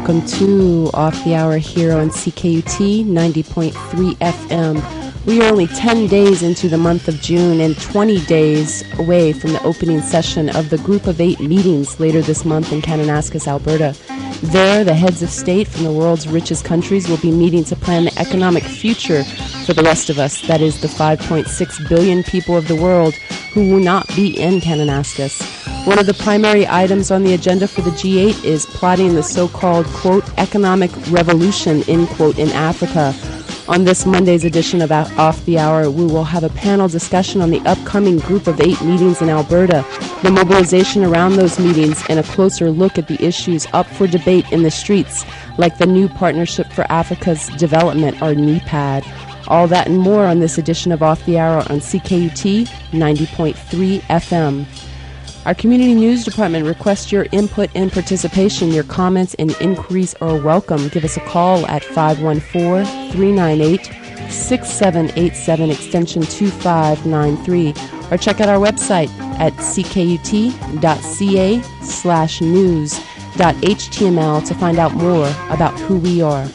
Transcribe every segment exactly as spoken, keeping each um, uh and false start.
welcome to Off the Hour here on C K U T ninety point three F M. We are only ten days into the month of June and twenty days away from the opening session of the Group of Eight meetings later this month in Kananaskis, Alberta. There, the heads of state from the world's richest countries will be meeting to plan the economic future for the rest of us, that is, the five point six billion people of the world who will not be in Kananaskis. One of the primary items on the agenda for the G eight is plotting the so-called, quote, economic revolution, end quote, in Africa. On this Monday's edition of Off the Hour, we will have a panel discussion on the upcoming Group of Eight meetings in Alberta, the mobilization around those meetings, and a closer look at the issues up for debate in the streets, like the new Partnership for Africa's Development, or NEPAD. All that and more on this edition of Off the Hour on C K U T ninety point three F M. Our Community News Department requests your input and participation. Your comments and inquiries are welcome. Give us a call at five one four, three nine eight, six seven eight seven, extension two five nine three, or check out our website at ckut.ca slash news dot html to find out more about who we are.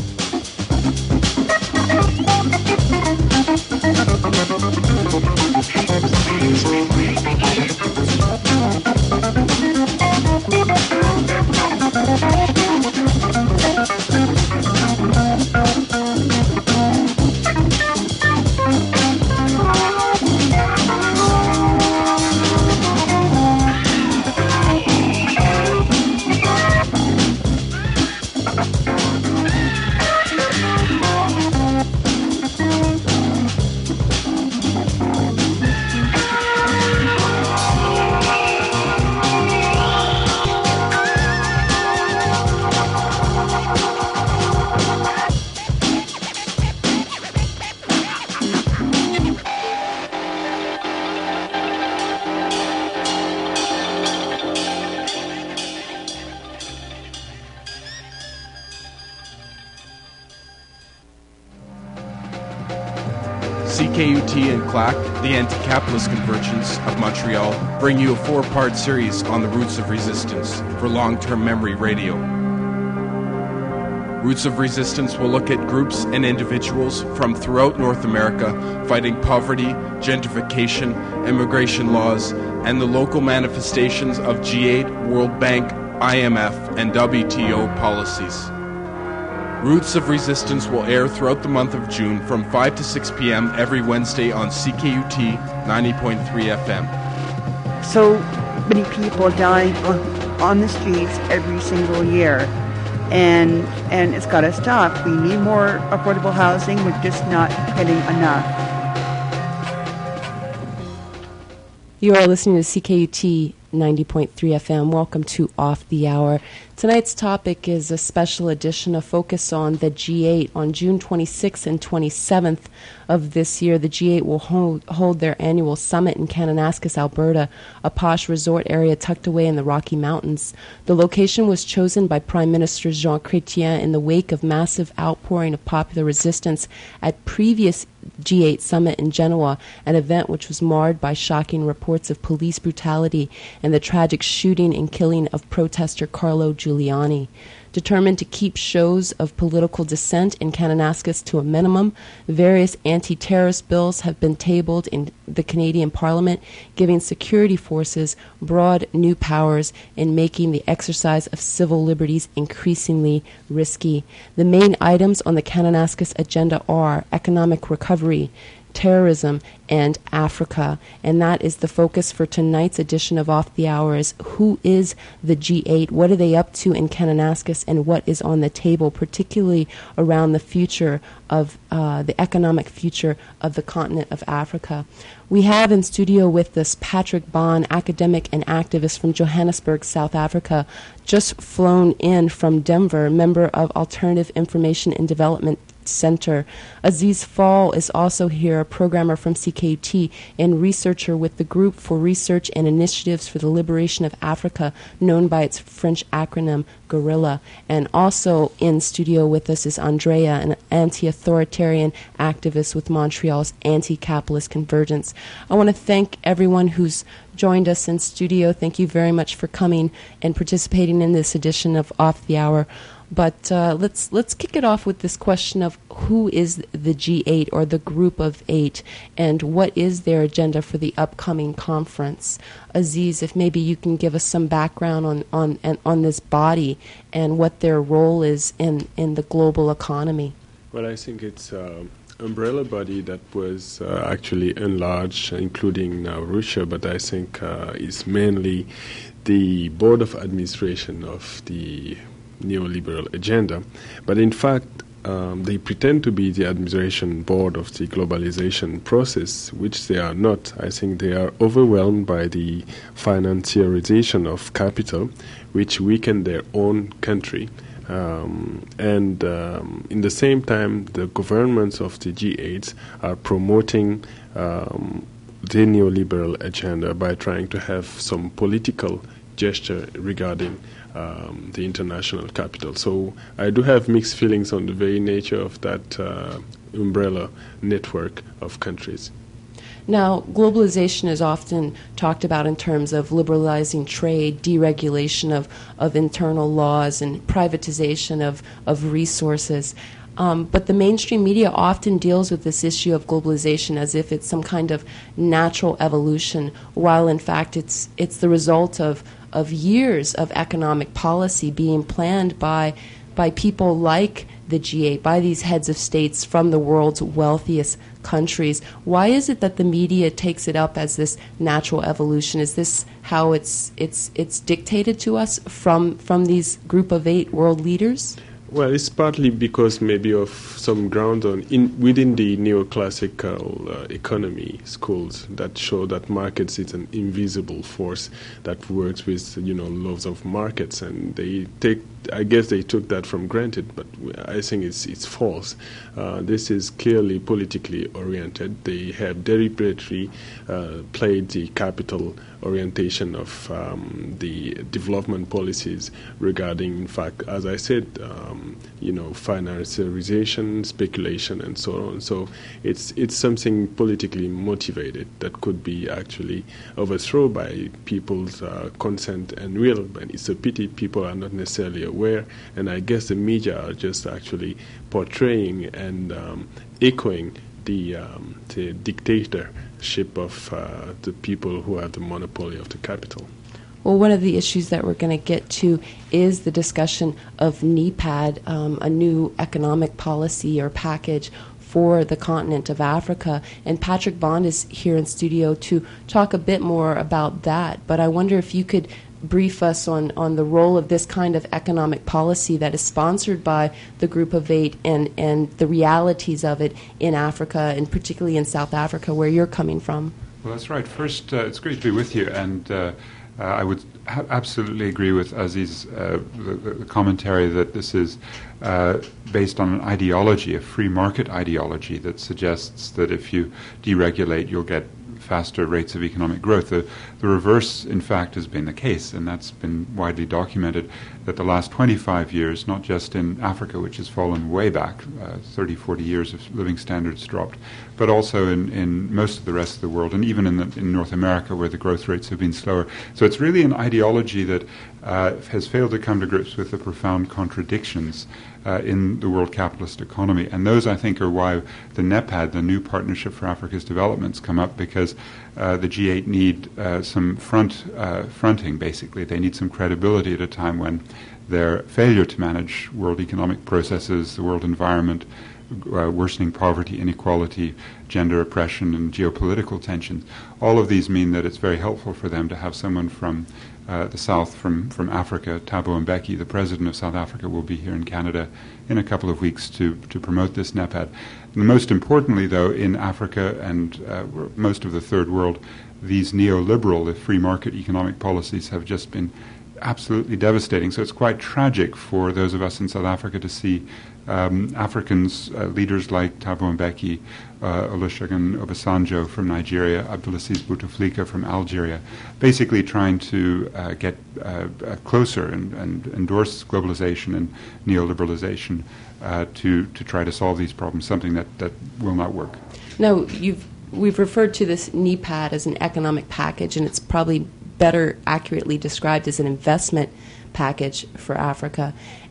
C K U T and C L A C, the Anti-Capitalist Convergence of Montreal, bring you a four-part series on the roots of resistance for long-term memory radio. Roots of Resistance will look at groups and individuals from throughout North America fighting poverty, gentrification, immigration laws, and the local manifestations of G eight, World Bank, I M F, and W T O policies. Roots of Resistance will air throughout the month of June from five to six p.m. every Wednesday on C K U T ninety point three F M. So many people die on, on the streets every single year, and and it's got to stop. We need more affordable housing. We're just not getting enough. You are listening to C K U T ninety point three F M. Welcome to Off the Hour. Tonight's topic is a special edition, a focus on the G eight. On June twenty-sixth and twenty-seventh of this year, the G eight will hold, hold their annual summit in Kananaskis, Alberta, a posh resort area tucked away in the Rocky Mountains. The location was chosen by Prime Minister Jean Chrétien in the wake of massive outpouring of popular resistance at previous G eight summit in Genoa, an event which was marred by shocking reports of police brutality and the tragic shooting and killing of protester Carlo Giuliani. Determined to keep shows of political dissent in Kananaskis to a minimum, various anti-terrorist bills have been tabled in the Canadian Parliament, giving security forces broad new powers and making the exercise of civil liberties increasingly risky. The main items on the Kananaskis agenda are economic recovery, terrorism, and Africa. And that is the focus for tonight's edition of Off the Hour. Is who is the G eight? What are they up to in Kananaskis? And what is on the table, particularly around the future of uh, the economic future of the continent of Africa? We have in studio with us Patrick Bond, academic and activist from Johannesburg, South Africa, just flown in from Denver, member of Alternative Information and Development Center. Aziz Fall is also here, a programmer from C K U T and researcher with the Group for Research and Initiatives for the Liberation of Africa, known by its French acronym GORILLA. And also in studio with us is Andrea, an anti-authoritarian activist with Montreal's Anti-Capitalist Convergence. I want to thank everyone who's joined us in studio. Thank you very much for coming and participating in this edition of Off the Hour. But uh, let's let's kick it off with this question of who is the G eight or the Group of Eight, and what is their agenda for the upcoming conference. Aziz, if maybe you can give us some background on on and on this body and what their role is in, in the global economy. Well, I think it's an umbrella body that was uh, actually enlarged, including now Russia, but I think uh, is mainly the board of administration of the neoliberal agenda. But in fact, um, they pretend to be the administration board of the globalization process, which they are not. I think they are overwhelmed by the financiarization of capital, which weaken their own country. Um, and um, in the same time, the governments of the G eight are promoting um, the neoliberal agenda by trying to have some political gesture regarding um, the international capital. So I do have mixed feelings on the very nature of that uh, umbrella network of countries. Now, globalization is often talked about in terms of liberalizing trade, deregulation of, of internal laws, and privatization of, of resources. Um, but the mainstream media often deals with this issue of globalization as if it's some kind of natural evolution, while in fact it's it's the result of, of years of economic policy being planned by by people like the G eight, by these heads of states from the world's wealthiest countries. Why is it that the media takes it up as this natural evolution? Is this how it's it's it's dictated to us from from these group of eight world leaders? Well, it's partly because maybe of some ground on in within the neoclassical uh, economy schools that show that markets is an invisible force that works with, you know, laws of markets, and they take. I guess they took that from granted, but I think it's it's false. Uh, this is clearly politically oriented. They have deliberately uh, played the capital orientation of um, the development policies regarding, in fact, as I said, um, you know, financiarization, speculation, and so on. So it's it's something politically motivated that could be actually overthrown by people's uh, consent and will. And it's a pity people are not necessarily aware. And I guess the media are just actually portraying and um, echoing the um, the dictatorship of uh, the people who have the monopoly of the capital. Well, one of the issues that we're going to get to is the discussion of NEPAD, um, a new economic policy or package for the continent of Africa. And Patrick Bond is here in studio to talk a bit more about that. But I wonder if you could brief us on, on the role of this kind of economic policy that is sponsored by the Group of Eight and, and the realities of it in Africa, and particularly in South Africa, where you're coming from. Well, that's right. First, uh, it's great to be with you, and uh, uh, I would ha- absolutely agree with Aziz, uh, the, the commentary that this is uh, based on an ideology, a free market ideology that suggests that if you deregulate, you'll get faster rates of economic growth. The, the reverse, in fact, has been the case, and that's been widely documented, that the last twenty-five years, not just in Africa, which has fallen way back, uh, thirty, forty years of living standards dropped, but also in, in most of the rest of the world, and even in, the, in North America, where the growth rates have been slower. So it's really an ideology that uh, has failed to come to grips with the profound contradictions Uh, in the world capitalist economy. And those, I think, are why the NEPAD, the New Partnership for Africa's Developments, come up, because uh, the G eight need uh, some front uh, fronting, basically. They need some credibility at a time when their failure to manage world economic processes, the world environment, uh, worsening poverty, inequality, gender oppression, and geopolitical tensions, all of these mean that it's very helpful for them to have someone from Uh, the South, from, from Africa. Thabo Mbeki, the president of South Africa, will be here in Canada in a couple of weeks to, to promote this NEPAD. And most importantly, though, in Africa and uh, most of the third world, these neoliberal, the free market economic policies have just been absolutely devastating. So it's quite tragic for those of us in South Africa to see um, Africans, uh, leaders like Thabo Mbeki, uh, Olusegun Obasanjo from Nigeria, Abdulaziz Bouteflika from Algeria, basically trying to uh, get uh, uh, closer and, and endorse globalization and neoliberalization uh, to, to try to solve these problems, something that, that will not work. Now, you've we've referred to this NEPAD as an economic package, and it's probably better accurately described as an investment package for Africa.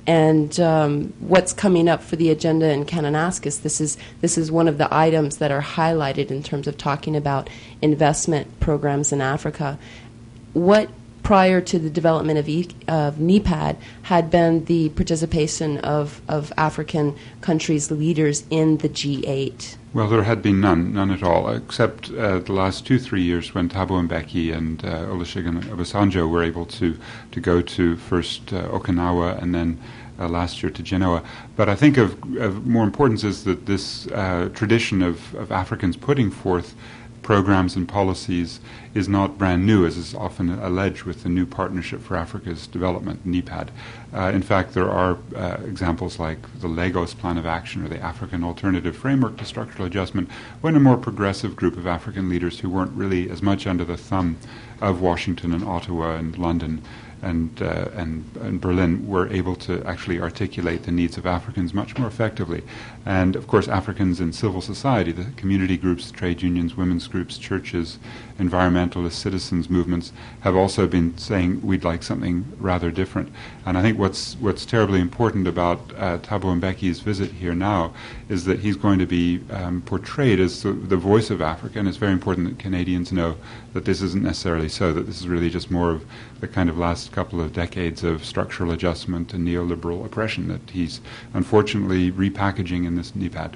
and um, what's coming up for the agenda in Kananaskis. This is this is one of the items that are highlighted in terms of talking about investment programs in Africa. What, prior to the development of, e- of NEPAD, had been the participation of, of African countries' leaders in the G eight? Well, there had been none, none at all, except uh, the last two, three years when Thabo Mbeki and uh, Olusegun Obasanjo were able to, to go to first uh, Okinawa and then uh, last year to Genoa. But I think of, of more importance is that this uh, tradition of, of Africans putting forth programs and policies is not brand new, as is often alleged with the New Partnership for Africa's Development, NEPAD. Uh, in fact, there are uh, examples like the Lagos Plan of Action or the African Alternative Framework to Structural Adjustment, when a more progressive group of African leaders who weren't really as much under the thumb of Washington and Ottawa and London and, uh, and, and Berlin were able to actually articulate the needs of Africans much more effectively. And, of course, Africans in civil society, the community groups, trade unions, women's groups, churches, environmentalist, citizens movements, have also been saying we'd like something rather different. And I think what's what's terribly important about uh, Thabo Mbeki's visit here now is that he's going to be um, portrayed as the, the voice of Africa, and it's very important that Canadians know that this isn't necessarily so, that this is really just more of the kind of last couple of decades of structural adjustment and neoliberal oppression that he's unfortunately repackaging in this NEPAD.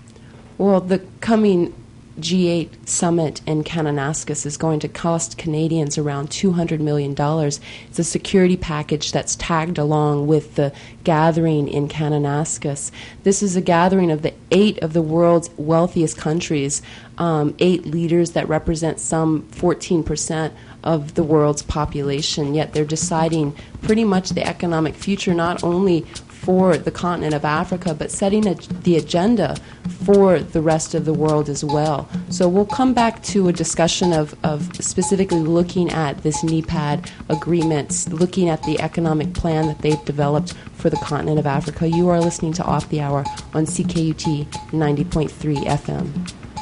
Well, the coming G eight summit in Kananaskis is going to cost Canadians around two hundred million dollars. It's a security package that's tagged along with the gathering in Kananaskis. This is a gathering of the eight of the world's wealthiest countries, um, eight leaders that represent some fourteen percent of the world's population, yet they're deciding pretty much the economic future not only for the continent of Africa, but setting a, the agenda for the rest of the world as well. So we'll come back to a discussion of, of specifically looking at this NEPAD agreements, looking at the economic plan that they've developed for the continent of Africa. You are listening to Off the Hour on C K U T ninety point three F M.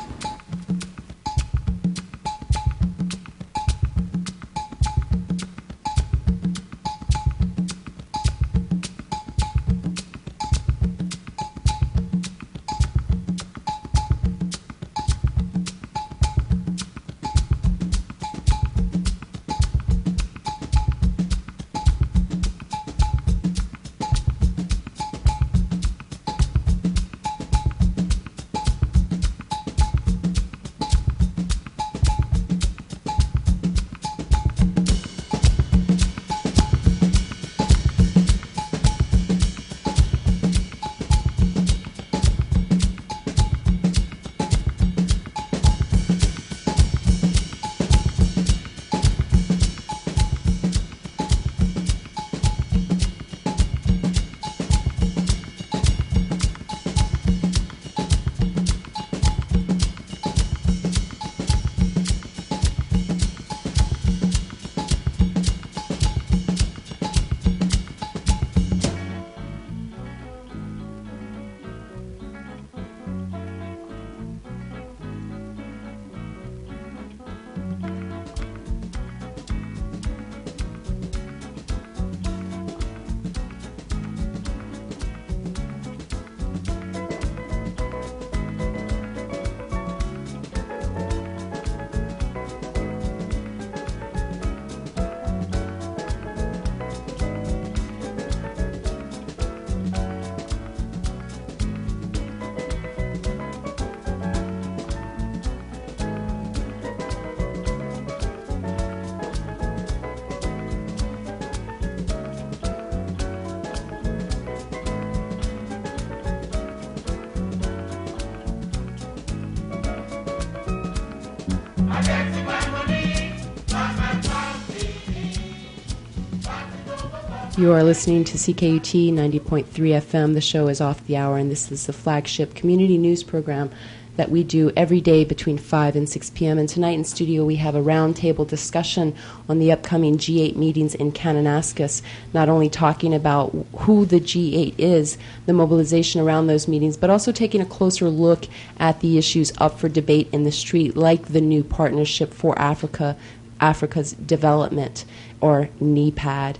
You are listening to C K U T ninety point three F M. The show is Off the Hour, and this is the flagship community news program that we do every day between five and six p.m. And tonight in studio we have a roundtable discussion on the upcoming G eight meetings in Kananaskis, not only talking about who the G eight is, the mobilization around those meetings, but also taking a closer look at the issues up for debate in the street, like the New Partnership for Africa, Africa's Development, or NEPAD.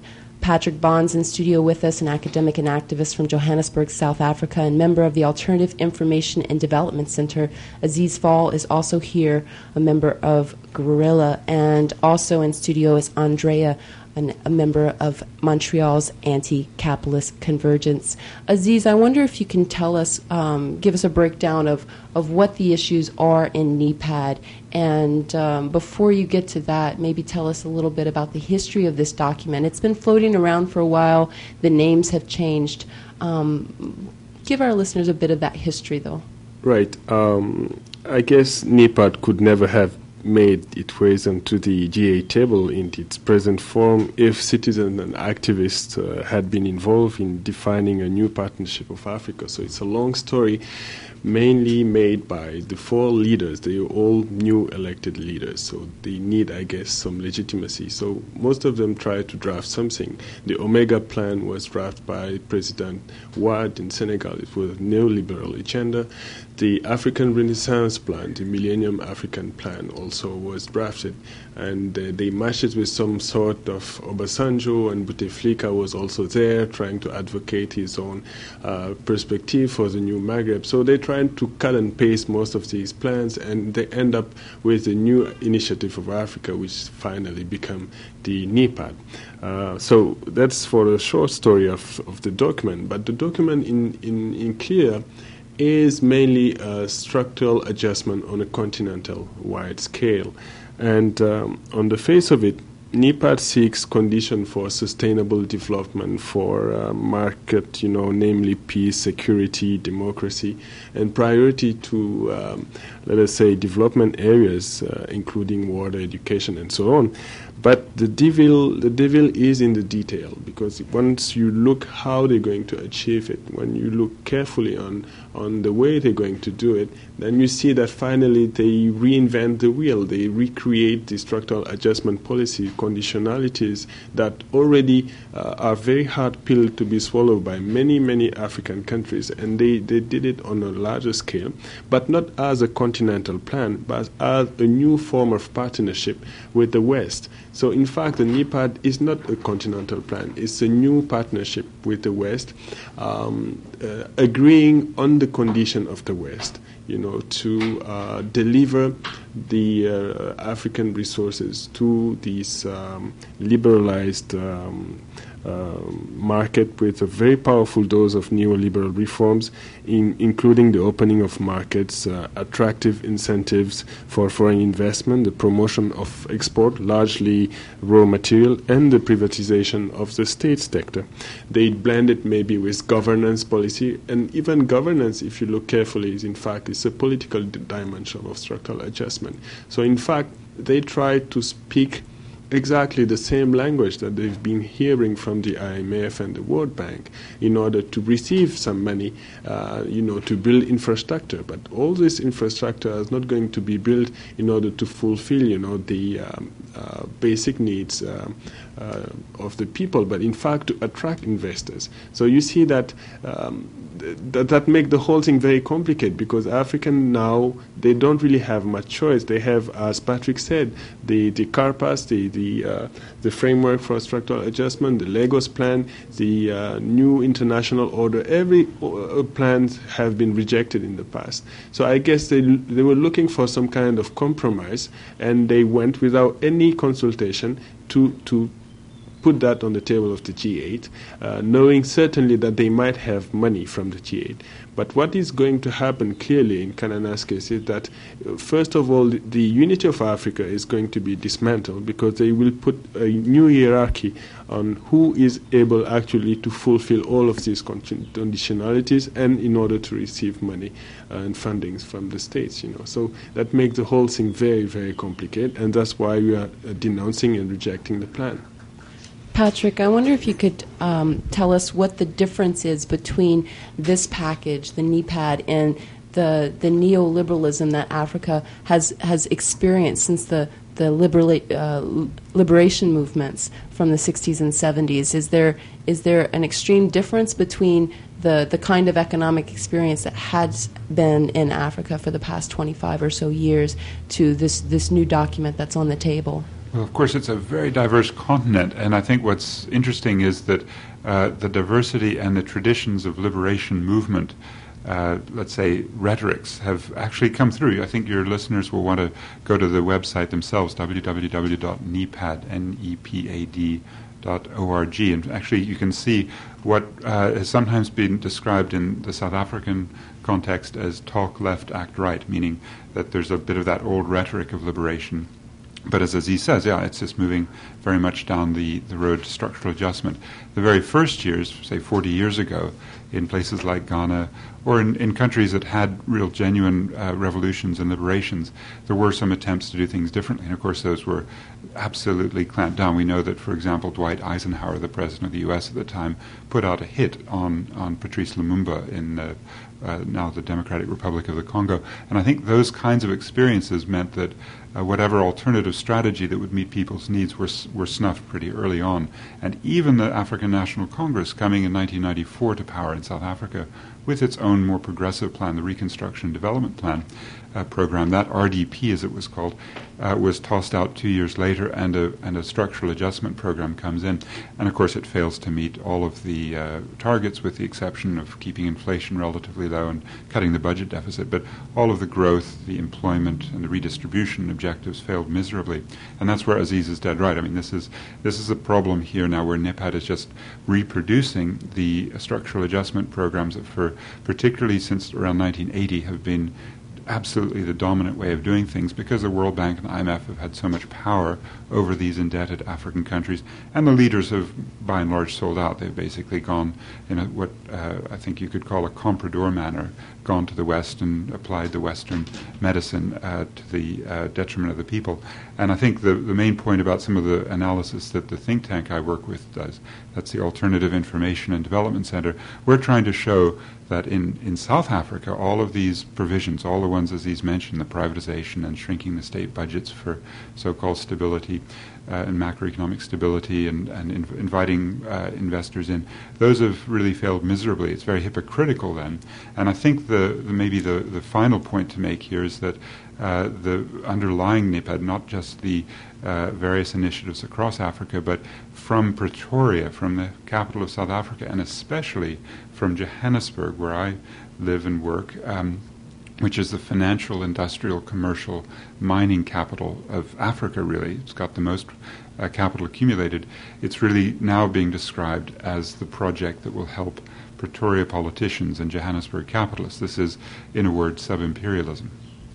Patrick Bonds in studio with us, an academic and activist from Johannesburg, South Africa, and member of the Alternative Information and Development Center. Aziz Fall is also here, a member of Guerrilla, and also in studio is Andrea, an, a member of Montreal's Anti-Capitalist Convergence. Aziz, I wonder if you can tell us, um, give us a breakdown of, of what the issues are in NEPAD, and um, before you get to that, maybe tell us a little bit about the history of this document. It's been floating around for a while. The names have changed. Um, give our listeners a bit of that history, though. Right. Um, I guess NEPAD could never have made its ways onto the G eight table in its present form if citizens and activists uh, had been involved in defining a new partnership of Africa. So it's a long story, mainly made by the four leaders. They are all new elected leaders, so they need, I guess, some legitimacy. So most of them tried to draft something. The Omega Plan was drafted by President Wade in Senegal. It was a neoliberal agenda. The African Renaissance Plan, the Millennium African Plan, also was drafted, and uh, they matched it with some sort of Obasanjo, and Bouteflika was also there trying to advocate his own uh, perspective for the new Maghreb. So they tried to cut and paste most of these plans, and they end up with the new Initiative of Africa, which finally became the NEPAD. Uh, so that's for the short story of, of the document. But the document in, in, in clear is mainly a structural adjustment on a continental-wide scale. And um, on the face of it, NEPAD seeks conditions for sustainable development for uh, market, you know, namely peace, security, democracy, and priority to, um, let us say, development areas, uh, including water, education, and so on. But the devil, the devil is in the detail, because once you look how they're going to achieve it, when you look carefully on, on the way they're going to do it, then you see that finally they reinvent the wheel. They recreate the structural adjustment policy conditionalities that already uh, are very hard pill to be swallowed by many, many African countries. And they, they did it on a larger scale, but not as a continental plan, but as a new form of partnership with the West. So, in fact, the NEPAD is not a continental plan. It's a new partnership with the West, um, uh, agreeing on the condition of the West, you know, to uh, deliver the uh, African resources to these um, liberalized um, uh, market with a very powerful dose of neoliberal reforms, in, including the opening of markets, uh, attractive incentives for foreign investment, the promotion of export, largely raw material, and the privatization of the state sector. They blend it maybe with governance policy, and even governance, if you look carefully, is in fact is a political d- dimension of structural adjustment. So in fact, they try to speak exactly the same language that they've been hearing from the I M F and the World Bank in order to receive some money, uh, you know, to build infrastructure. But all this infrastructure is not going to be built in order to fulfill, you know, the um, uh, basic needs uh, uh, of the people, but in fact to attract investors. So you see that um, th- that, that make the whole thing very complicated, because African now, they don't really have much choice. They have, as Patrick said, the, the CARPAS, the the uh, the framework for structural adjustment, the Lagos plan, the uh, new international order. Every uh, plans have been rejected in the past. So I guess they they were looking for some kind of compromise, and they went without any consultation to to put that on the table of the G eight, uh, knowing certainly that they might have money from the G eight. But what is going to happen clearly in Kanana's case is that, uh, first of all, the, the unity of Africa is going to be dismantled, because they will put a new hierarchy on who is able actually to fulfill all of these conditionalities and in order to receive money uh, and fundings from the states. You know, so that makes the whole thing very, very complicated, and that's why we are uh, denouncing and rejecting the plan. Patrick, I wonder if you could um, tell us what the difference is between this package, the NEPAD, and the the neoliberalism that Africa has has experienced since the the liberala- uh, liberation movements from the sixties and seventies. Is there is there an extreme difference between the the kind of economic experience that has been in Africa for the past twenty-five or so years to this this new document that's on the table? Well, of course, it's a very diverse continent, and I think what's interesting is that uh, the diversity and the traditions of liberation movement, uh, let's say, rhetorics, have actually come through. I think your listeners will want to go to the website themselves, w w w dot nepad, N E P A D, dot org, and actually you can see what uh, has sometimes been described in the South African context as talk left, act right, meaning that there's a bit of that old rhetoric of liberation. But as Aziz says, yeah, it's just moving very much down the, the road to structural adjustment. The very first years, say forty years ago, in places like Ghana, or in, in countries that had real genuine uh, revolutions and liberations, there were some attempts to do things differently. And of course, those were absolutely clamped down. We know that, for example, Dwight Eisenhower, the president of the U S at the time, put out a hit on, on Patrice Lumumba in uh, uh, now the Democratic Republic of the Congo. And I think those kinds of experiences meant that uh, whatever alternative strategy that would meet people's needs were, were snuffed pretty early on. And even the African National Congress, coming in nineteen ninety-four to power in South Africa, with its own more progressive plan, the Reconstruction and Development Plan uh, program, that R D P, as it was called, uh, was tossed out two years later, and a, and a structural adjustment program comes in. And of course, it fails to meet all of the uh, targets, with the exception of keeping inflation relatively low and cutting the budget deficit. But all of the growth, the employment, and the redistribution objectives failed miserably. And that's where Aziz is dead right. I mean, this is this is a problem here now, where NEPAD is just reproducing the structural adjustment programs that, for particularly since around nineteen eighty, have been absolutely the dominant way of doing things, because the World Bank and the I M F have had so much power over these indebted African countries, and the leaders have by and large sold out. They've basically gone in a, what uh, I think you could call a comprador manner, gone to the West and applied the Western medicine uh, to the uh, detriment of the people. And I think the, the main point about some of the analysis that the think tank I work with does, that's the Alternative Information and Development Center, we're trying to show that in, in South Africa, all of these provisions, all the ones Aziz mentioned, the privatization and shrinking the state budgets for so-called stability uh, and macroeconomic stability, and, and inv- inviting uh, investors in, those have really failed miserably. It's very hypocritical then. And I think the, the maybe the, the final point to make here is that uh, the underlying NEPAD, not just the uh, various initiatives across Africa, but from Pretoria, from the capital of South Africa, and especially from Johannesburg, where I live and work, um, which is the financial, industrial, commercial, mining capital of Africa, really. It's got the most uh, capital accumulated. It's really now being described as the project that will help Pretoria politicians and Johannesburg capitalists. This is, in a word, sub-imperialism.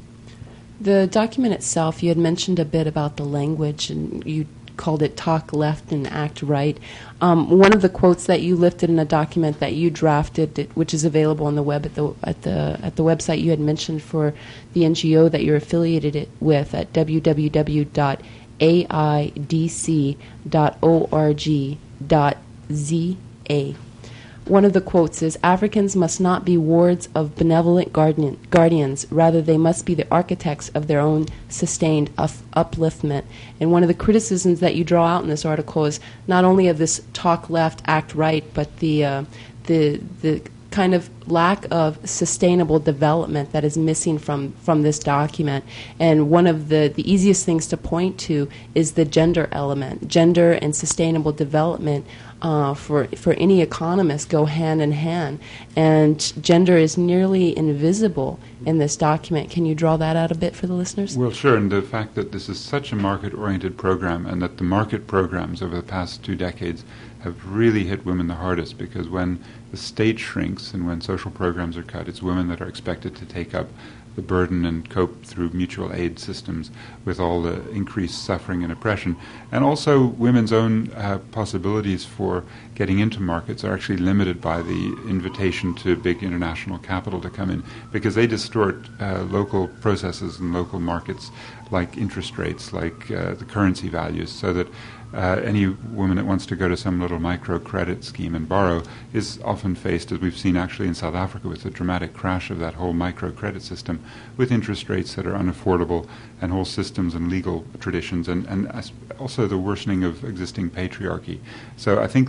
The document itself, you had mentioned a bit about the language, and you called it talk left and act right. Um, one of the quotes that you lifted in a document that you drafted, which is available on the web at the at the at the website you had mentioned for the N G O that you're affiliated it with at w w w dot a i d c dot org dot z a. One of the quotes is, "Africans must not be wards of benevolent guardian, guardians. Rather, they must be the architects of their own sustained up- upliftment." And one of the criticisms that you draw out in this article is not only of this talk left, act right, but the uh, the the kind of lack of sustainable development that is missing from, from this document. And one of the, the easiest things to point to is the gender element. Gender and sustainable development uh, for, for any economist go hand in hand. And gender is nearly invisible in this document. Can you draw that out a bit for the listeners? Well, sure. And the fact that this is such a market-oriented program, and that the market programs over the past two decades have really hit women the hardest, because when the state shrinks and when social programs are cut, it's women that are expected to take up the burden and cope through mutual aid systems with all the increased suffering and oppression. And also women's own uh, possibilities for getting into markets are actually limited by the invitation to big international capital to come in, because they distort uh, local processes and local markets, like interest rates, like uh, the currency values, so that Uh, any woman that wants to go to some little microcredit scheme and borrow is often faced, as we've seen actually in South Africa, with the dramatic crash of that whole microcredit system, with interest rates that are unaffordable, and whole systems and legal traditions, and, and also the worsening of existing patriarchy. So I think the fact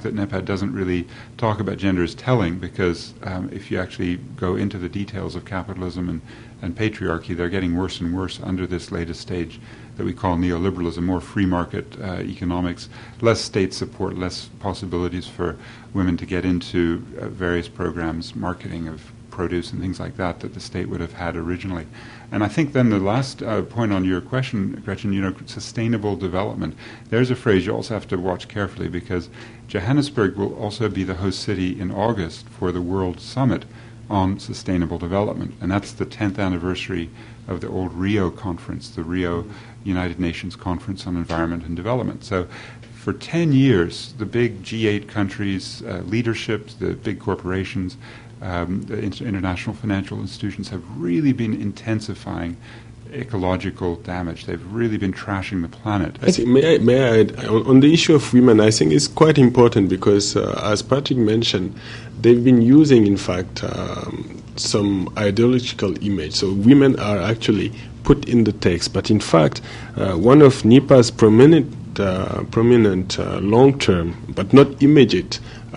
fact that NEPAD doesn't really talk about gender is telling, because um, if you actually go into the details of capitalism and, and patriarchy, they're getting worse and worse under this latest stage that we call neoliberalism, more free market uh, economics, less state support, less possibilities for women to get into uh, various programs, marketing of produce and things like that, that the state would have had originally. And I think then the last uh, point on your question, Gretchen, you know, sustainable development, there's a phrase you also have to watch carefully, because Johannesburg will also be the host city in August for the World Summit on Sustainable Development. And that's the tenth anniversary of the old Rio Conference, the Rio United Nations Conference on Environment and Development. So for ten years, the big G eight countries, uh, leaderships, the big corporations, um, the inter- international financial institutions have really been intensifying ecological damage. They've really been trashing the planet. I think, may I, may I add, on, on the issue of women, I think it's quite important because, uh, as Patrick mentioned, they've been using, in fact, um, some ideological image. So women are actually put in the text. But in fact, uh, one of NEPA's prominent, uh, prominent uh, long-term, but not immediate,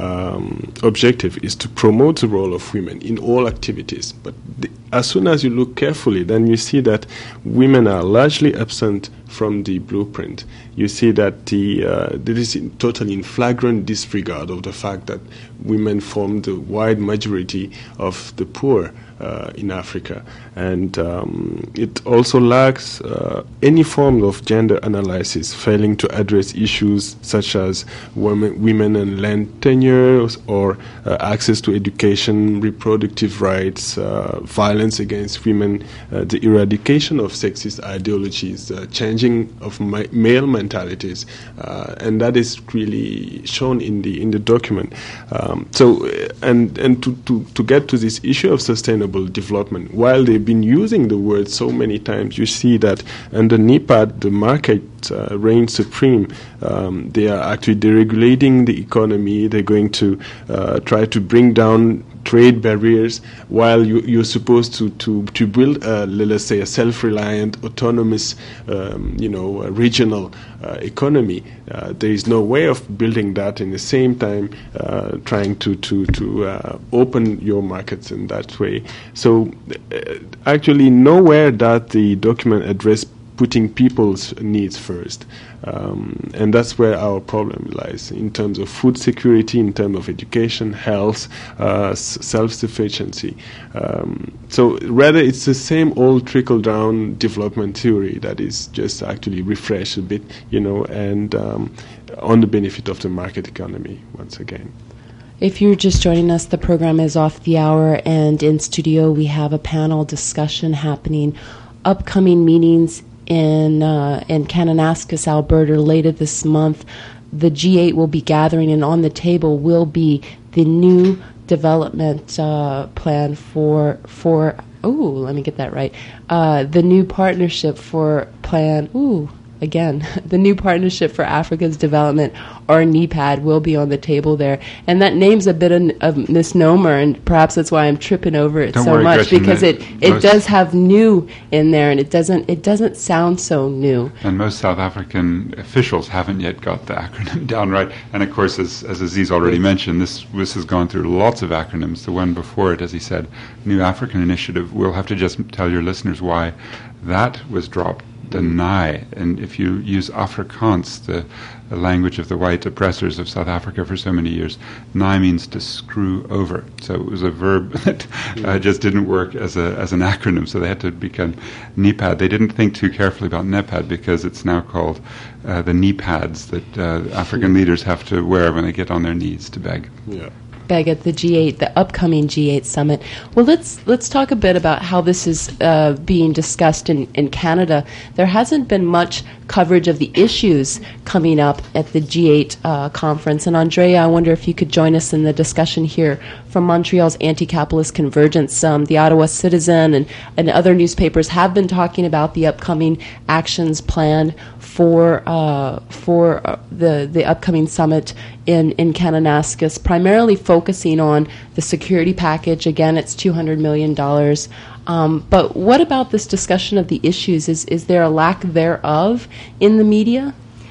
Um, objective is to promote the role of women in all activities. But the, as soon as you look carefully, then you see that women are largely absent from the blueprint. You see that the uh, there is in, totally in flagrant disregard of the fact that women form the wide majority of the poor uh, in Africa. And um, it also lacks uh, any form of gender analysis, failing to address issues such as women, women and land tenure, or uh, access to education, reproductive rights, uh, violence against women, uh, the eradication of sexist ideologies, uh, changing of ma- male mentalities, uh, and that is really shown in the in the document. Um, so, and and to, to to get to this issue of sustainable development, while they've been using the word so many times, you see that under NEPAD the market uh, reigns supreme. Um, they are actually deregulating the economy. They're going to uh, try to bring down trade barriers, while you, you're supposed to, to, to build, a, let's say, a self-reliant, autonomous, um, you know, a regional uh, economy. Uh, there is no way of building that in the same time uh, trying to, to, to uh, open your markets in that way. So uh, actually nowhere that the document address putting people's needs first. Um, and that's where our problem lies in terms of food security, in terms of education, health, uh, s- self-sufficiency. Um, so rather it's the same old trickle-down development theory that is just actually refreshed a bit, you know, and um, on the benefit of the market economy once again. If you're just joining us, the program is Off the Hour, and in studio we have a panel discussion happening, upcoming meetings in uh, in Kananaskis, Alberta, later this month. The G eight will be gathering, and on the table will be the new development uh, plan for for. Oh, let me get that right. Uh, the new partnership for plan. Ooh. Again, the new Partnership for Africa's Development, or NEPAD, will be on the table there. And that name's a bit of a misnomer, and perhaps that's why I'm tripping over it Don't so worry, much, Gretchen, because it, it most- does have new in there, and it doesn't it doesn't sound so new. And most South African officials haven't yet got the acronym down right. And of course, as, as Aziz already mentioned, this this has gone through lots of acronyms. The one before it, as he said, New African Initiative. We'll have to just tell your listeners why that was dropped. The N I, and if you use Afrikaans, the, the language of the white oppressors of South Africa for so many years, N I means to screw over. So it was a verb that uh, just didn't work as a as an acronym, so they had to become NEPAD. They didn't think too carefully about NEPAD because it's now called uh, the knee pads that uh, African leaders have to wear when they get on their knees to beg. Yeah. Beg at the G eight, the upcoming G eight summit. Well, let's let's talk a bit about how this is uh, being discussed in, in Canada. There hasn't been much coverage of the issues coming up at the G eight uh, conference. And Andrea, I wonder if you could join us in the discussion here from Montreal's Anti-Capitalist Convergence. Um, the Ottawa Citizen and, and other newspapers have been talking about the upcoming actions plan for uh, for uh, the the upcoming summit in in Kananaskis, primarily focusing on the security package. Again, it's two hundred million dollars. Um, but what about this discussion of the issues? Is is there a lack thereof in the media?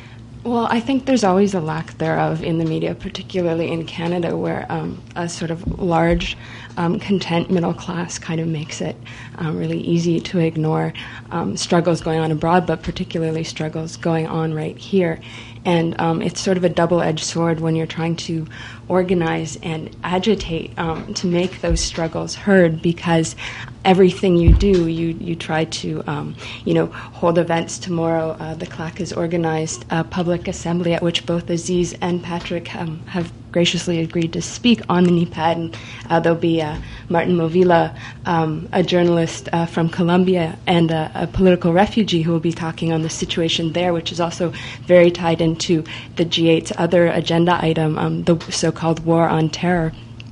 Well, I think there's always a lack thereof in the media, particularly in Canada, where um, a sort of large, um, content middle class kind of makes it um, really easy to ignore um, struggles going on abroad, but particularly struggles going on right here. And um, it's sort of a double-edged sword when you're trying to organize and agitate um, to make those struggles heard, because everything you do, you, you try to, um, you know, hold events. Tomorrow, uh, the C L A C has organized a public assembly at which both Aziz and Patrick um, have graciously agreed to speak on the NEPAD. And uh, there'll be uh, Martin Movila, um, a journalist uh, from Colombia and a, a political refugee, who will be talking on the situation there, which is also very tied into the G eight's other agenda item, um, the so-called war on terror.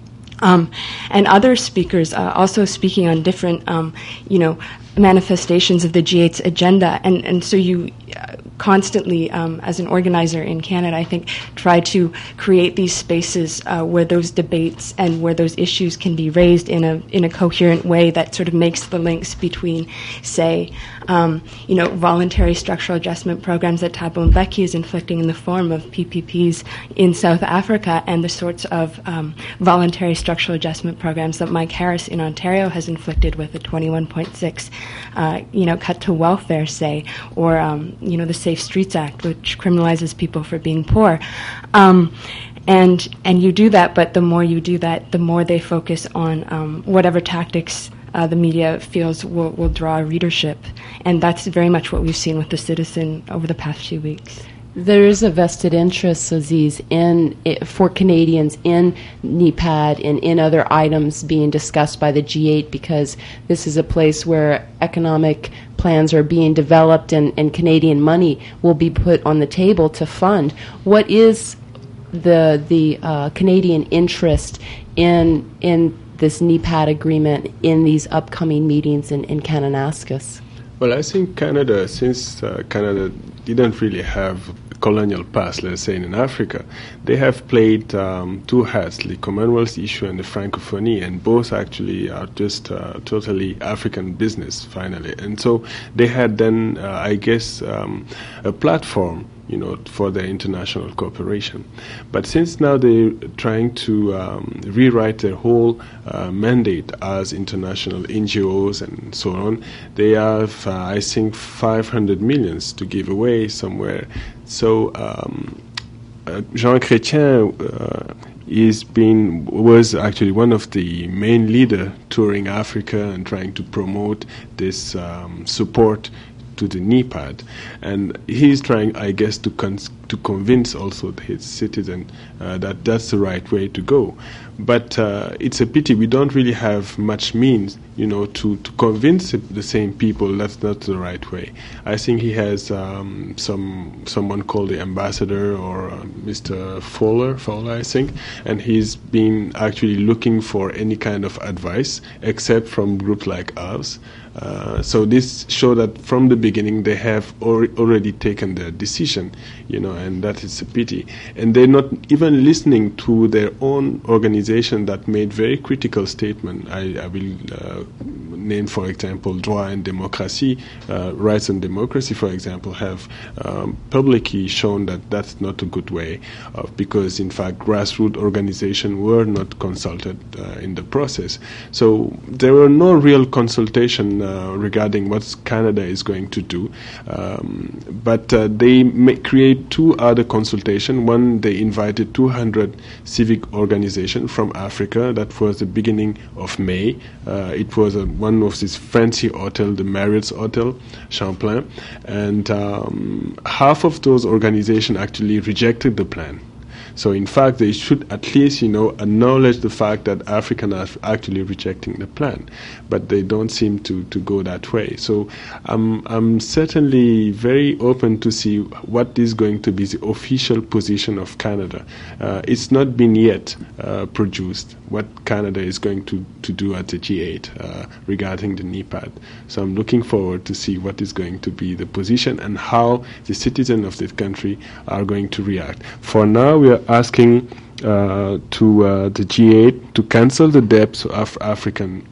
Um, and other speakers uh, also speaking on different, um, you know, manifestations of the G eight's agenda. And, and so you uh, constantly, um, as an organizer in Canada, I think, try to create these spaces uh, where those debates and where those issues can be raised in a in a coherent way that sort of makes the links between, say, um, you know, voluntary structural adjustment programs that Thabo Mbeki is inflicting in the form of P P Ps in South Africa, and the sorts of um, voluntary structural adjustment programs that Mike Harris in Ontario has inflicted with a twenty-one point six Uh, you know, cut to welfare, say, or, um, you know, the Safe Streets Act, which criminalizes people for being poor. Um, and and you do that, but the more you do that, the more they focus on um, whatever tactics uh, the media feels will, will draw readership. And that's very much what we've seen with The Citizen over the past few weeks. There is a vested interest, Aziz, in i- for Canadians in NEPAD and in other items being discussed by the G eight, because this is a place where economic plans are being developed and, and Canadian money will be put on the table to fund. What is the the uh, Canadian interest in in this NEPAD agreement in these upcoming meetings in, in Kananaskis? Well, I think Canada, since uh, Canada didn't really have colonial past, let's say, in Africa, they have played um, two hats, the Commonwealth issue and the Francophonie, and both actually are just uh, totally African business, finally. And so they had then, uh, I guess, um, a platform, you know, for their international cooperation. But since now they're trying to um, rewrite their whole uh, mandate as international N G Os and so on, they have, uh, I think, five hundred millions to give away somewhere. So um, uh, Jean Chrétien uh, is been was actually one of the main leader touring Africa and trying to promote this um, support to the NEPAD, and he's trying, I guess, to con- to convince also his citizens uh, that that's the right way to go. But uh, it's a pity we don't really have much means, you know, to, to convince the same people that's not the right way. I think he has um, some someone called the ambassador, or uh, Mister Fowler, Fowler, I think, and he's been actually looking for any kind of advice except from groups like ours. Uh, so this shows that from the beginning they have or already taken their decision, you know, and that is a pity. And they're not even listening to their own organization that made very critical statement. I, I will uh, name, for example, Droit and Démocratie, uh, Rights and Democracy, for example, have um, publicly shown that that's not a good way, of, because in fact grassroots organizations were not consulted uh, in the process. So there were no real consultation Uh, regarding what Canada is going to do, um, but uh, they may create two other consultations. One, they invited two hundred civic organizations from Africa. That was the beginning of May. Uh, it was a, one of these fancy hotels, the Marriott's Hotel, Champlain, and um, half of those organizations actually rejected the plan. So in fact, they should at least, you know, acknowledge the fact that Africans are actually rejecting the plan, but they don't seem to, to go that way. So I'm I'm certainly very open to see what is going to be the official position of Canada. Uh, it's not been yet uh, produced what Canada is going to, to do at the G eight uh, regarding the NEPAD. So I'm looking forward to see what is going to be the position and how the citizens of this country are going to react. For now, we are asking uh, to uh, the G eight to cancel the debts of African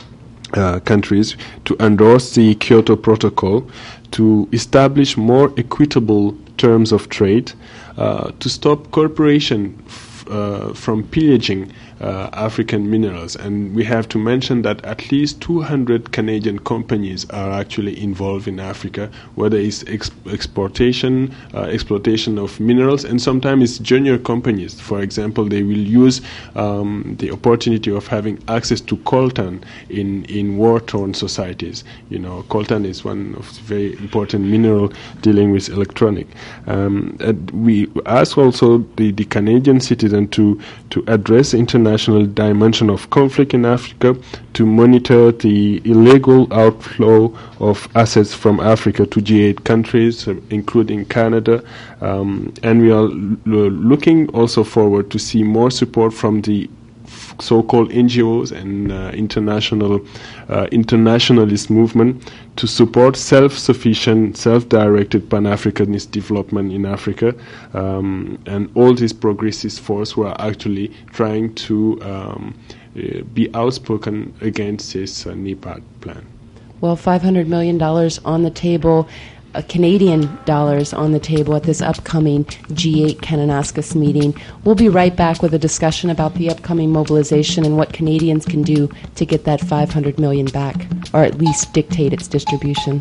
uh, countries, to endorse the Kyoto Protocol, to establish more equitable terms of trade, uh, to stop corporation f- uh, from pillaging uh, African minerals. And we have to mention that at least two hundred Canadian companies are actually involved in Africa, whether it's ex- exportation, uh, exploitation of minerals, and sometimes it's junior companies. For example, they will use um, the opportunity of having access to coltan in, in war-torn societies. You know, coltan is one of the very important mineral dealing with electronic. Um, and we ask also the, the Canadian citizen to, to address international dimension of conflict in Africa, to monitor the illegal outflow of assets from Africa to G eight countries, uh, including Canada. Um, and we are l- looking also forward to see more support from the f- so-called N G Os and uh, international uh, internationalist movement to support self-sufficient, self-directed Pan-Africanist development in Africa, um, and all these progressist forces who are actually trying to um, uh, be outspoken against this uh, NEPAD plan. Well, five hundred million dollars on the table, uh, Canadian dollars on the table at this upcoming G eight Kananaskis meeting. We'll be right back with a discussion about the upcoming mobilization and what Canadians can do to get that five hundred million dollars back, or at least dictate its distribution.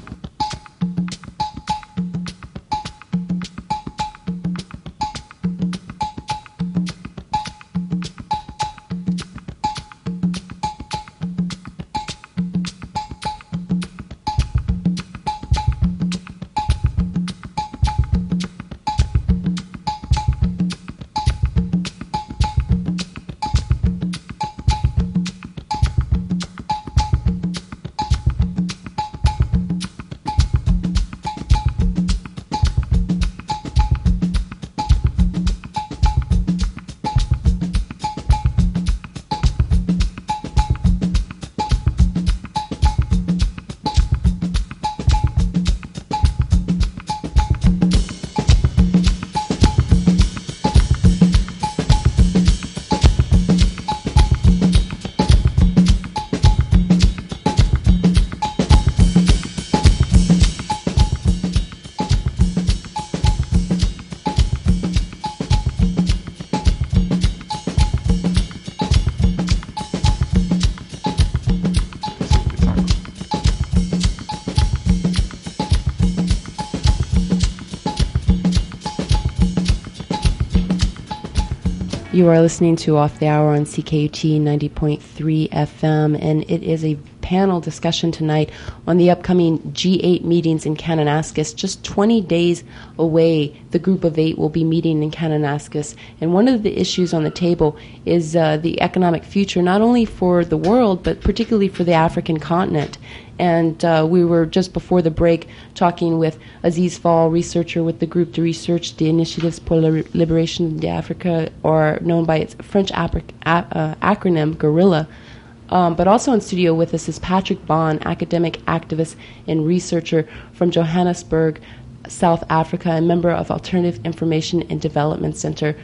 You are listening to Off the Hour on C K U T ninety point three F M, and it is a panel discussion tonight on the upcoming G eight meetings in Kananaskis. Just twenty days away, the Group of Eight will be meeting in Kananaskis, and one of the issues on the table is uh, the economic future, not only for the world, but particularly for the African continent. And uh, we were just before the break talking with Aziz Fall, researcher with the group to research the Initiatives pour la Libération d'Afrique, or known by its French apric- a- uh, acronym, GORILLA. Um, but also in studio with us is Patrick Bond, academic activist and researcher from Johannesburg, South Africa, and member of Alternative Information and Development Center.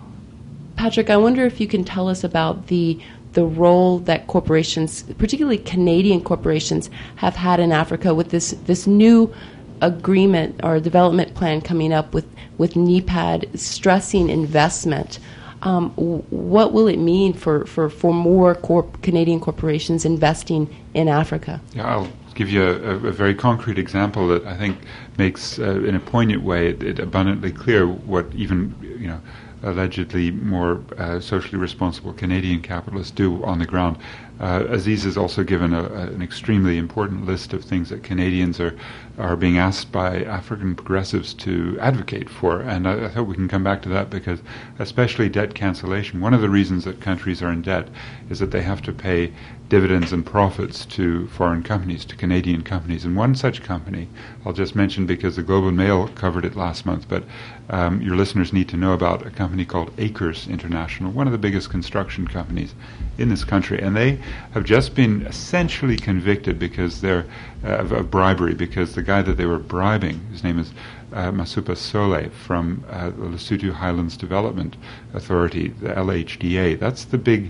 Patrick, I wonder if you can tell us about the the role that corporations, particularly Canadian corporations, have had in Africa with this this new agreement or development plan coming up with, with NEPAD stressing investment. Um, w- what will it mean for, for, for more corp- Canadian corporations investing in Africa? Yeah, I'll give you a, a very concrete example that I think makes, uh, in a poignant way, it, it abundantly clear what even, you know, allegedly more uh, socially responsible Canadian capitalists do on the ground. Uh, Aziz has also given a, a, an extremely important list of things that Canadians are are being asked by African progressives to advocate for, and I, I hope we can come back to that, because especially debt cancellation, one of the reasons that countries are in debt is that they have to pay dividends and profits to foreign companies, to Canadian companies. And one such company, I'll just mention because the Globe and Mail covered it last month, but um, your listeners need to know about a company called Acres International, one of the biggest construction companies in this country. And they have just been essentially convicted because they're uh, of, of bribery, because the guy that they were bribing, his name is uh, Masupa Sole from uh, the Lesotho Highlands Development Authority, the L H D A. That's the big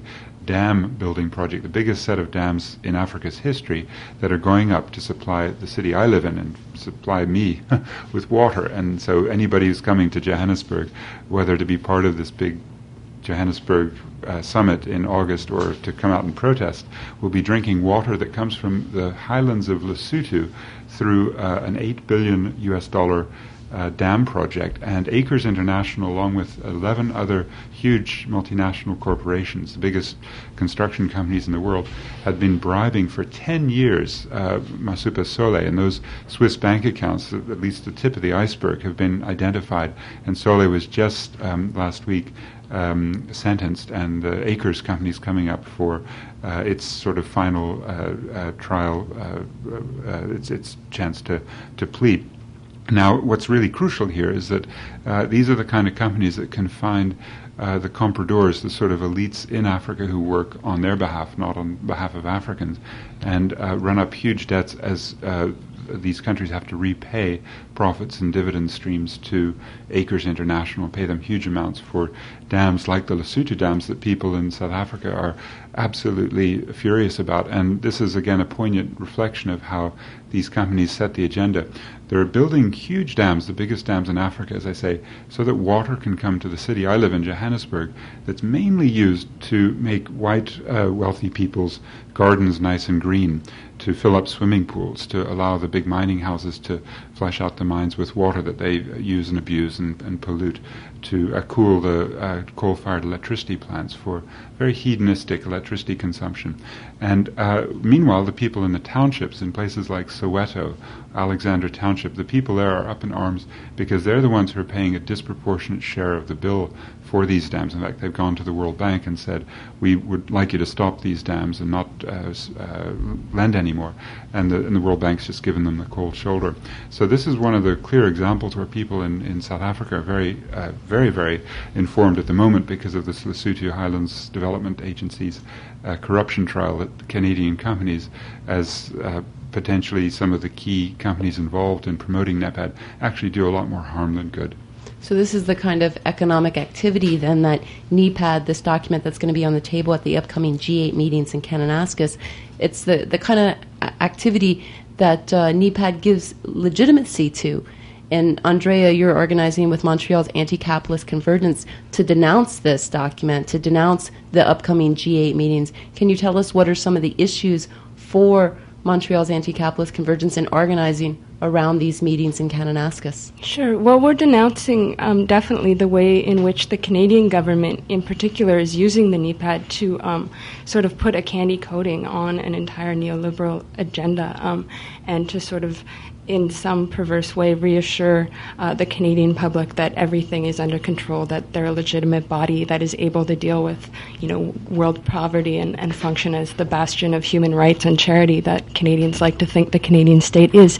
dam building project, the biggest set of dams in Africa's history, that are going up to supply the city I live in and supply me with water. And so anybody who's coming to Johannesburg, whether to be part of this big Johannesburg uh, summit in August or to come out and protest, will be drinking water that comes from the highlands of Lesotho through uh, an eight billion U S dollar uh, dam project. And Acres International, along with eleven other huge multinational corporations, the biggest construction companies in the world, had been bribing for ten years uh, Masupa Sole, and those Swiss bank accounts, at least the tip of the iceberg, have been identified. And Sole was just um, last week Um, sentenced, and the Acres company is coming up for uh, its sort of final uh, uh, trial, uh, uh, its its chance to to plead. Now, what's really crucial here is that uh, these are the kind of companies that can find uh, the compradors, the sort of elites in Africa who work on their behalf, not on behalf of Africans, and uh, run up huge debts as uh, these countries have to repay profits and dividend streams to Acres International, pay them huge amounts for dams like the Lesotho dams that people in South Africa are absolutely furious about. And this is, again, a poignant reflection of how these companies set the agenda. They're building huge dams, the biggest dams in Africa, as I say, so that water can come to the city I live in, Johannesburg, that's mainly used to make white, uh, wealthy people's gardens nice and green, to fill up swimming pools, to allow the big mining houses to flush out the mines with water that they use and abuse and, and pollute, to uh, cool the uh, coal-fired electricity plants for very hedonistic electricity consumption. And uh, meanwhile, the people in the townships, in places like Soweto, Alexandra Township, the people there are up in arms because they're the ones who are paying a disproportionate share of the bill for these dams. In fact, they've gone to the World Bank and said, we would like you to stop these dams and not uh, uh, lend anymore. And the, and the World Bank's just given them the cold shoulder. So this is one of the clear examples where people in, in South Africa are very, uh, very, very informed at the moment because of this Lesotho Highlands Development Agency's uh, corruption trial that Canadian companies, as uh, potentially some of the key companies involved in promoting NEPAD, actually do a lot more harm than good. So this is the kind of economic activity then that NEPAD, this document that's going to be on the table at the upcoming G eight meetings in Kananaskis, it's the, the kind of activity that uh, NEPAD gives legitimacy to. And Andrea, you're organizing with Montreal's Anti-Capitalist Convergence to denounce this document, to denounce the upcoming G eight meetings. Can you tell us what are some of the issues for Montreal's Anti-Capitalist Convergence in organizing around these meetings in Kananaskis? Sure. Well, we're denouncing um, definitely the way in which the Canadian government in particular is using the NEPAD to um, sort of put a candy coating on an entire neoliberal agenda um, and to sort of in some perverse way reassure uh, the Canadian public that everything is under control, that they're a legitimate body that is able to deal with, you know, world poverty and, and function as the bastion of human rights and charity that Canadians like to think the Canadian state is.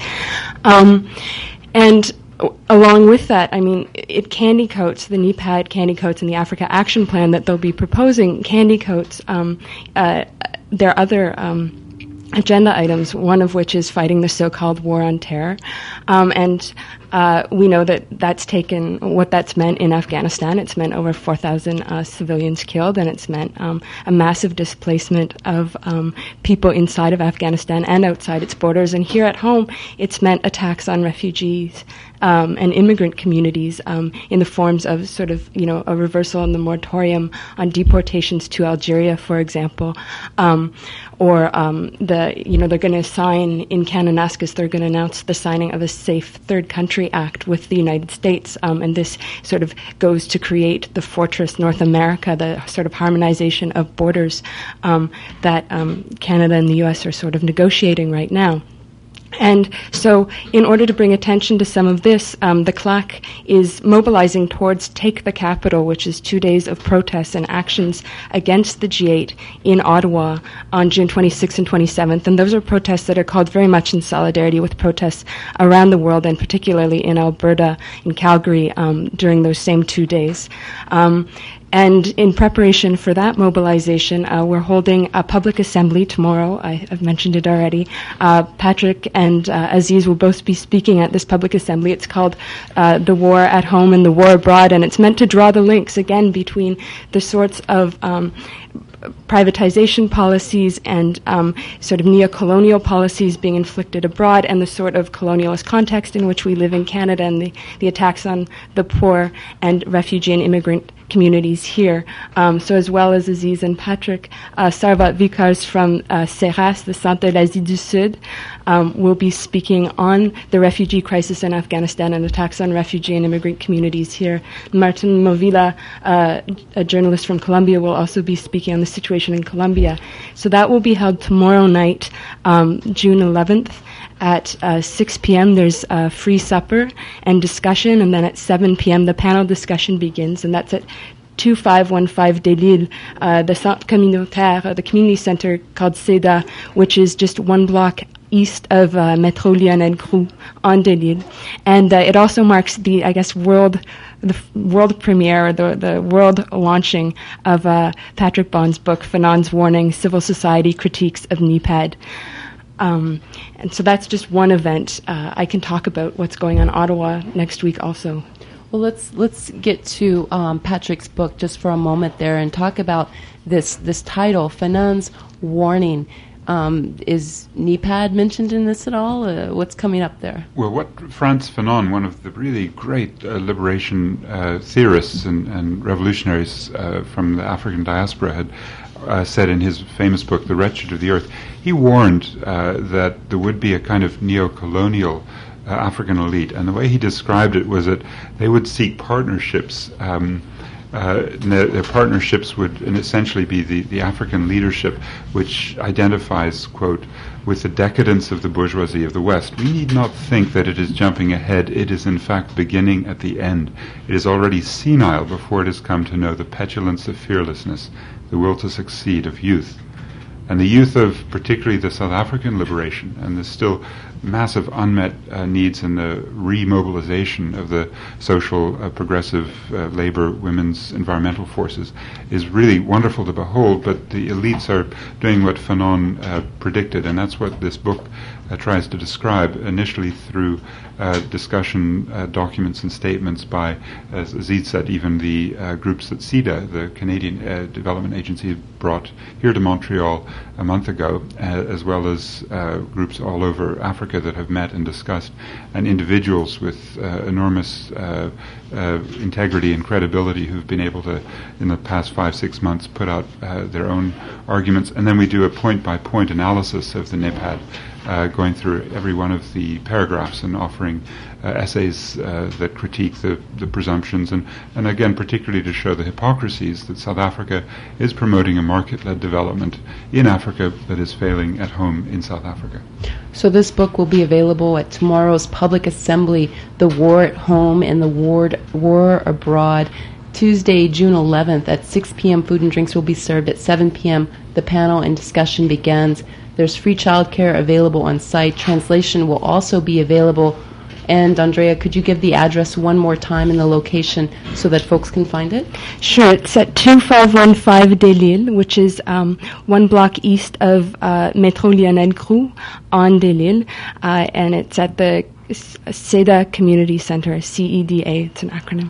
Um, and along with that, I mean, it candy coats, the NEPAD candy coats and the Africa Action Plan that they'll be proposing candy coats um, uh, their other um, agenda items, one of which is fighting the so-called war on terror. Um, and uh, we know that that's taken, what that's meant in Afghanistan. It's meant over four thousand uh, civilians killed, and it's meant um, a massive displacement of um, people inside of Afghanistan and outside its borders. And here at home, it's meant attacks on refugees Um, and immigrant communities um, in the forms of sort of, you know, a reversal in the moratorium on deportations to Algeria, for example, um, or um, the, you know, they're going to sign in Kananaskis, they're going to announce the signing of a Safe Third Country Act with the United States, um, and this sort of goes to create the Fortress North America, the sort of harmonization of borders um, that um, Canada and the U S are sort of negotiating right now. And so in order to bring attention to some of this, um, the C L A C is mobilizing towards Take the Capital, which is two days of protests and actions against the G eight in Ottawa on June twenty-sixth and twenty-seventh. And those are protests that are called very much in solidarity with protests around the world, and particularly in Alberta, in Calgary, um, during those same two days. Um, And in preparation for that mobilization, uh, we're holding a public assembly tomorrow. I, I've mentioned it already. Uh, Patrick and uh, Aziz will both be speaking at this public assembly. It's called uh, The War at Home and the War Abroad, and it's meant to draw the links, again, between the sorts of um, privatization policies and um, sort of neo-colonial policies being inflicted abroad, and the sort of colonialist context in which we live in Canada, and the, the attacks on the poor and refugee and immigrant communities here. Um, so as well as Aziz and Patrick, uh, Sarvat Vikars from uh, CERAS, the Centre de l'Asie du Sud, um, will be speaking on the refugee crisis in Afghanistan and attacks on refugee and immigrant communities here. Martin Movila, uh, a journalist from Colombia, will also be speaking on the situation in Colombia. So that will be held tomorrow night, um, June eleventh. At uh, six p.m. there's a free supper and discussion, and then at seven p.m. the panel discussion begins, and that's at two five one five des Lilles, uh, the centre communautaire, uh, the community center called CEDA, which is just one block east of uh, Metro Lionel Groulx on des Lilles. And uh, it also marks the, I guess, world the f- world premiere, or the, the world launching of uh, Patrick Bond's book, Fanon's Warning, Civil Society Critiques of NEPAD. Um, and so that's just one event. Uh, I can talk about what's going on in Ottawa next week also. Well, let's let's get to um, Patrick's book just for a moment there and talk about this this title, Fanon's Warning. Um, is NEPAD mentioned in this at all? Uh, what's coming up there? Well, what Frantz Fanon, one of the really great uh, liberation uh, theorists and, and revolutionaries uh, from the African diaspora, had uh, said in his famous book, The Wretched of the Earth, he warned uh, that there would be a kind of neo-colonial uh, African elite. And the way he described it was that they would seek partnerships. Um, Uh, their, their partnerships would essentially be the, the African leadership, which identifies, quote, with the decadence of the bourgeoisie of the West. We need not think that it is jumping ahead. It is in fact beginning at the end. It is already senile before it has come to know the petulance of fearlessness, the will to succeed of youth. And the youth of particularly the South African liberation and the still massive unmet uh, needs in the remobilization of the social, uh, progressive, uh, labor, women's environmental forces is really wonderful to behold, but the elites are doing what Fanon uh, predicted, and that's what this book uh, tries to describe, initially through uh, discussion uh, documents and statements by, as Aziz said, even the uh, groups that CEDA, the Canadian uh, Development Agency, brought here to Montreal a month ago, uh, as well as uh, groups all over Africa that have met and discussed, and individuals with uh, enormous uh, uh, integrity and credibility who've been able to, in the past five, six months, put out uh, their own arguments. And then we do a point-by-point analysis of the NEPAD, uh, going through every one of the paragraphs and offering uh, essays uh, that critique the, the presumptions, and, and again, particularly to show the hypocrisies that South Africa is promoting a market-led development in Africa that is failing at home in South Africa. So this book will be available at tomorrow's public assembly, The War at Home and the War, War Abroad. Tuesday, June eleventh at six p.m. Food and drinks will be served. At seven p.m. the panel and discussion begins. There's free childcare available on site. Translation will also be available. And Andrea, could you give the address one more time and the location so that folks can find it? Sure. It's at two five one five des Lilles, which is um, one block east of uh, Metro Lionel Groulx on des Lilles, uh, and it's at the CEDA Community Center, C E D A. It's an acronym.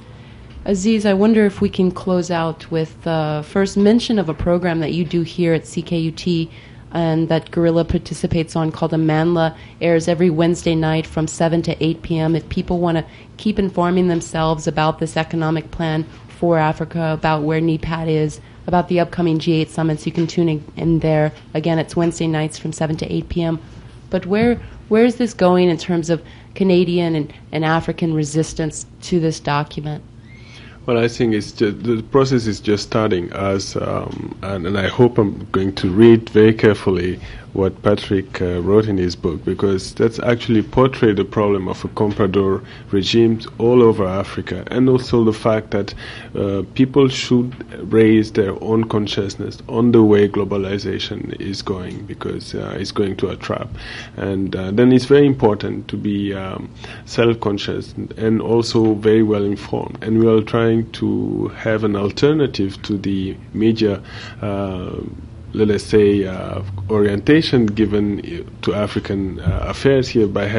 Aziz, I wonder if we can close out with the uh, first mention of a program that you do here at C K U T and that Guerrilla participates on, called Amanla, airs every Wednesday night from seven to eight p.m. If people want to keep informing themselves about this economic plan for Africa, about where NEPAD is, about the upcoming G eight summits, you can tune in, in there. Again, it's Wednesday nights from seven to eight p.m. But where where is this going in terms of Canadian and, and African resistance to this document? Well, I think it's just, the process is just starting, as um, and, and I hope I'm going to read very carefully what Patrick uh, wrote in his book, because that's actually portrayed the problem of a comprador regimes all over Africa, and also the fact that uh, people should raise their own consciousness on the way globalization is going, because uh, it's going to a trap. And uh, then it's very important to be um, self-conscious and also very well informed. And we are trying to have an alternative to the media uh, let us say, uh, orientation given to African uh, affairs here by having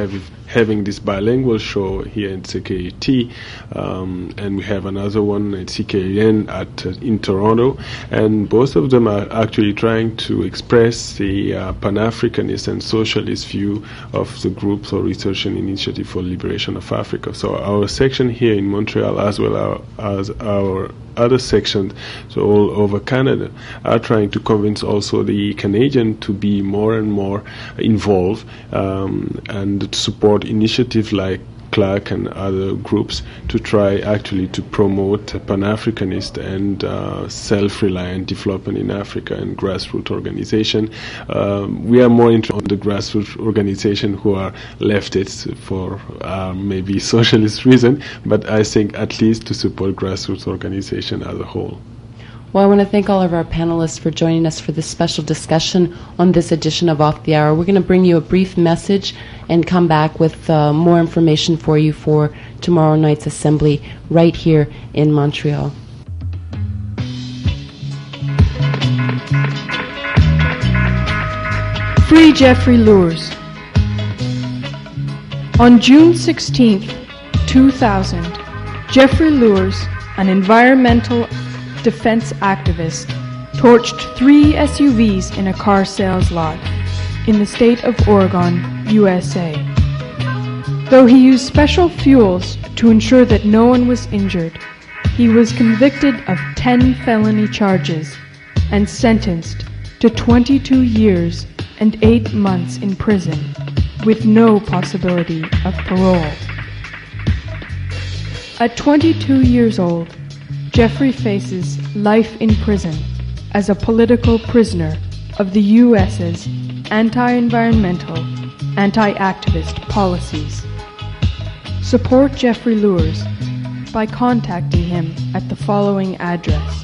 having this bilingual show here in C K U T, um, and we have another one at C K U N at uh, in Toronto, and both of them are actually trying to express the uh, Pan-Africanist and socialist view of the groups or research and initiative for liberation of Africa. So our section here in Montreal, as well as our other sections, so all over Canada, are trying to convince also the Canadian to be more and more involved um, and to support initiatives like Clark and other groups to try actually to promote Pan-Africanist and uh, self-reliant development in Africa and grassroots organization. Um, we are more interested in the grassroots organization who are leftists for uh, maybe socialist reason, but I think at least to support grassroots organization as a whole. Well, I want to thank all of our panelists for joining us for this special discussion on this edition of Off the Hour. We're going to bring you a brief message and come back with uh, more information for you for tomorrow night's assembly right here in Montreal. Free Jeffrey Luers. On June sixteenth, two thousand, Jeffrey Luers, an environmental defense activist, torched three S U Vs in a car sales lot in the state of Oregon, U S A. Though he used special fuels to ensure that no one was injured, he was convicted of ten felony charges and sentenced to twenty-two years and eight months in prison with no possibility of parole. At twenty-two years old, Jeffrey faces life in prison as a political prisoner of the U S's anti-environmental, anti-activist policies. Support Jeffrey Luers by contacting him at the following address.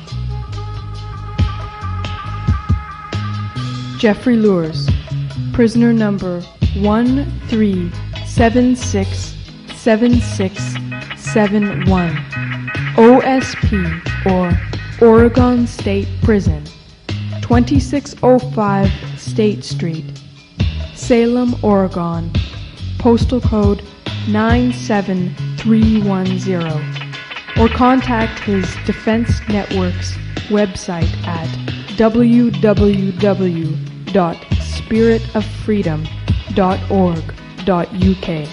Jeffrey Luers, prisoner number one three seven six seven six seven one. O S P, or Oregon State Prison, twenty-six oh five State Street, Salem, Oregon, postal code nine seven three one zero, or contact his Defense Network's website at w w w dot spirit of freedom dot org dot u k.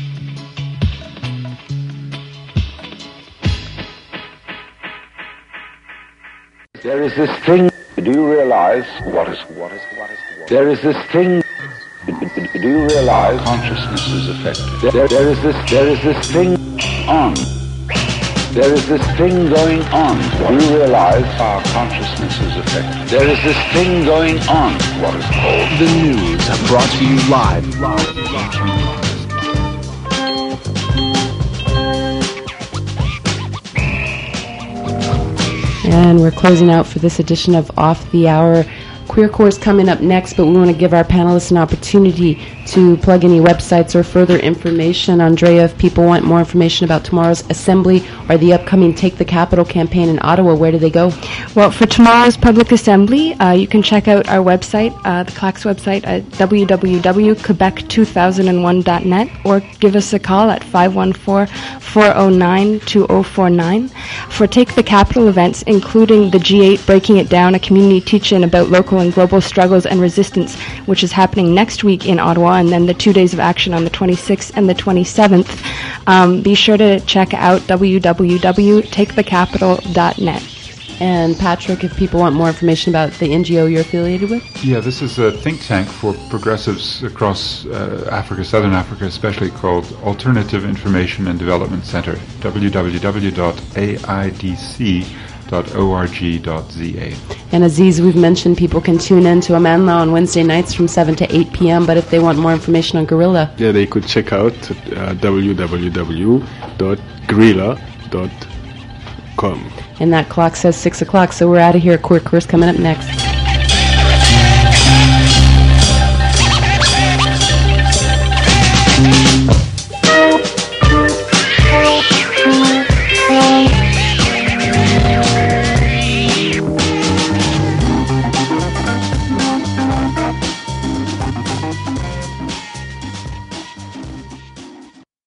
There is this thing, do you realize, what is, what is, what is, what is, there is this thing, do you realize, consciousness is affected. There, there is this, there is this thing on, there is this thing going on, do you realize, our consciousness is affected. There is this thing going on, what is called, the news, brought to you live, live. And we're closing out for this edition of Off the Hour. Queer Core is coming up next, but we want to give our panelists an opportunity to plug any websites or further information. Andrea, if people want more information about tomorrow's assembly or the upcoming Take the Capital campaign in Ottawa, where do they go? Well, for tomorrow's public assembly, uh, you can check out our website, uh, the C L A C's website, at w w w dot quebec two thousand one dot net, or give us a call at five one four, four oh nine, two oh four nine. For Take the Capital events, including the G eight Breaking It Down, a community teach-in about local and global struggles and resistance, which is happening next week in Ottawa, and then the two days of action on the twenty-sixth and the twenty-seventh. Um, be sure to check out w w w dot take the capital dot net. And Patrick, if people want more information about the N G O you're affiliated with? Yeah, this is a think tank for progressives across uh, Africa, Southern Africa especially, called Alternative Information and Development Center, w w w dot a i d c dot org dot z a. And Aziz, we've mentioned people can tune in to Amanla on Wednesday nights from seven to eight p.m., but if they want more information on Guerrilla? Yeah, they could check out uh, w w w dot guerrilla dot com. And that clock says six o'clock, so we're out of here. Queer Course coming up next. Thank you.